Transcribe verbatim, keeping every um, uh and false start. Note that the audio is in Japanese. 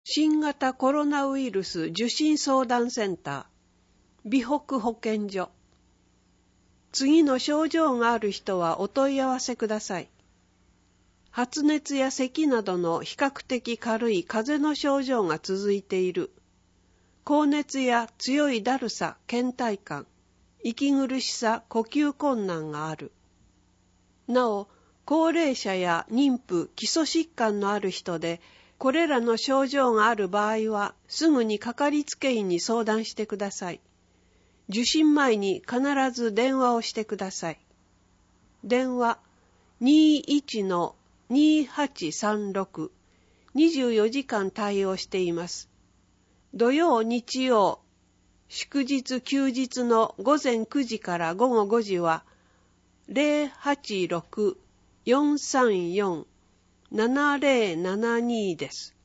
新型コロナウイルス受診相談センター、美北保健所。次の症状がある人はお問い合わせください。発熱や咳などの比較的軽い風邪の症状が続いている。高熱や強いだるさ、倦怠感、息苦しさ、呼吸困難がある。なお、高齢者や妊婦、基礎疾患のある人で、これらの症状がある場合は、すぐにかかりつけ医に相談してください。受診前に必ず電話をしてください。電話 にいちのにはちさんろく、にじゅうよじかん対応しています。土曜、日曜、祝日、休日の午前くじから午後ごじは、ゼロはちろく よんさんよん ななゼロななにです。